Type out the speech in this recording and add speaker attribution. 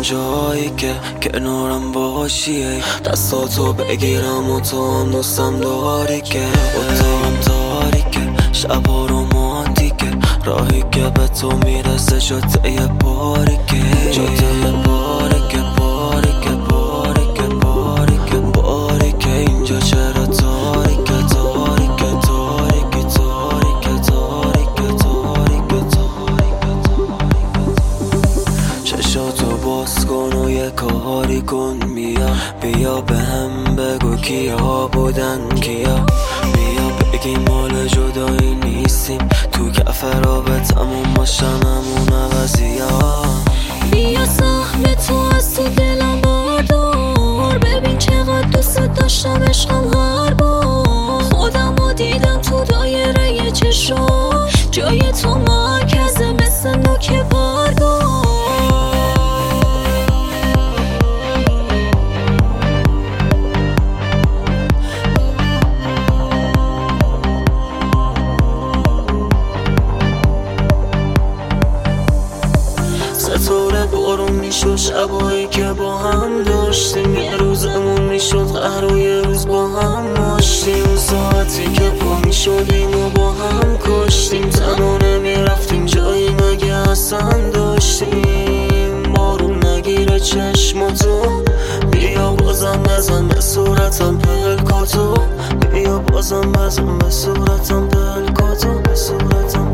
Speaker 1: جایی که کنارم باشی، دستاتو بگیرم و تو هم دوستم داری که اتاقم تاریکه، شبا رومانتیکه، راهی که به تو میرسه جاده باریکه، جاده باریکه باریکه باریکه باریکه باریکه، اینجا چرا تاریکه تاریکه تاریکه تاریکه تاریکه تاریکه تاریکه. چشاتو باز کن و یه کاری کن، بیا به هم بگو کیا بودن کیا، بیا بگی مال جدایی نیستیم، تو کف رابطمون باشن همون عوضیا.
Speaker 2: بیا سهم تو از تو دلم باردار، ببین چقدر دوست داشتم عشقم هر بار، خودم رو دیدم تو دایره چشم، جای تو مرکزه مثل نوک بارگاه.
Speaker 1: ستاره بارون میشد شبایی که با هم داشتیم، یه روزمون میشد قهر و یه روز با هم ماشتیم، اون ساعتی که پا میشدیم و با هم کشتیم، تنها نمیرفتیم جایی مگه اصلا داشتیم، بارون نگیره چشماتو، بیا بازم بزن به صورتم پلکاتو، بیا بازم بزن به صورتم پلکاتو، به صورتم